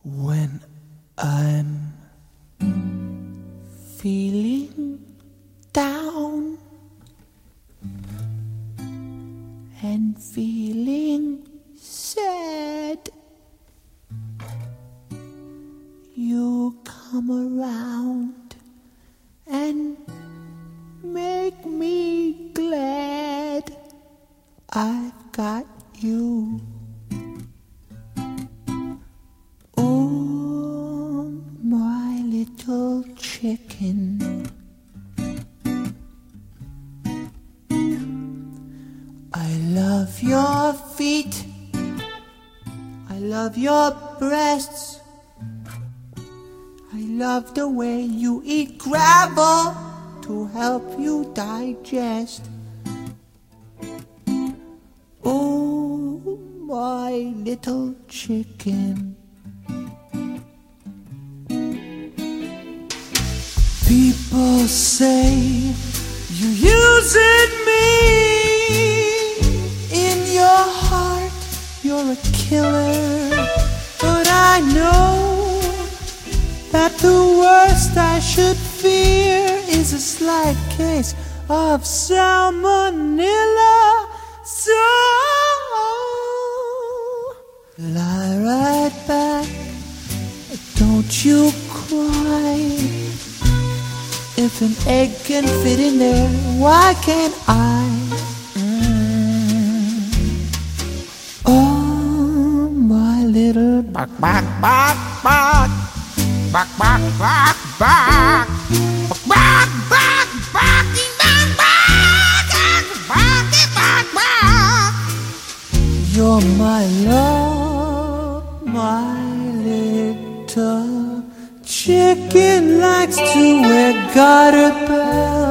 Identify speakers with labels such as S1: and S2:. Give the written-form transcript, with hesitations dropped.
S1: When I'm feeling down and feeling sad, you come around and make me glad. I've got you. Oh, my little chicken, I love your feet, I love your breasts, I love the way you eat gravel to help you digest. Oh, my little chicken. People say you're using me. In your heart, you're a killer. But I know that the worst I should fear is a slight case of salmonella. So lie right back, don't you cry. If an egg can fit in there, why can't I? Oh, my little
S2: Bark, bark, bark, bark. Bark, bark, bark, bark. Bark, bark, barking, bark, bark. Barky, bark, bark.
S1: You're my love, my little chicken likes to wear garter belts.